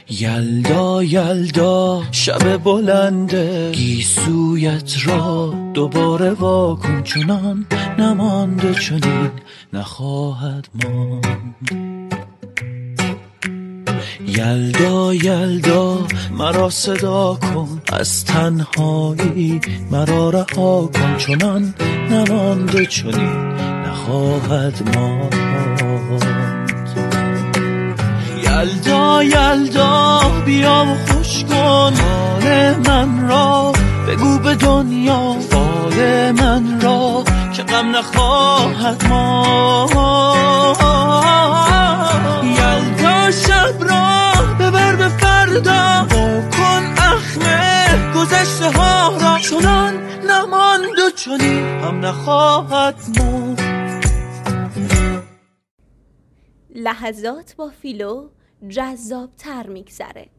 یلدا یلدا شب بلنده، گیسویت را دوباره واکن، چنان نمانده چنین نخواهد ماند. یلدا یلدا مرا صدا کن، از تنهایی مرا رها کن، چنان نمانده چنین نخواهد ماند. یلدا یلدا بیا و خوش کن حال من را، بگو به دنیا فال من را که غم نخواهد ماند. یلدا شب را ببر به فردا، کن اخمه گذشته ها را، چنان نماند و چنین هم نخواهد ماند. لحظات با فیلو جذاب‌تر میگذره.